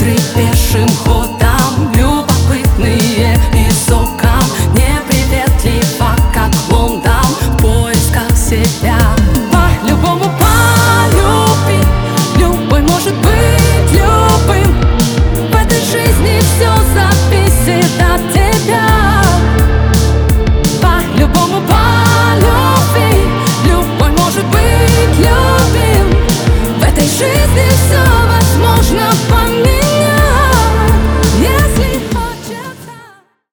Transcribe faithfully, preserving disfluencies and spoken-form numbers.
ветры пешим ходом, любопытные и соком, неприветливо, как Лондон, в поисках себя. По-любому полюби, любой может быть любым. В этой жизни все зависит от тебя. По-любому полюби, любой может быть любым.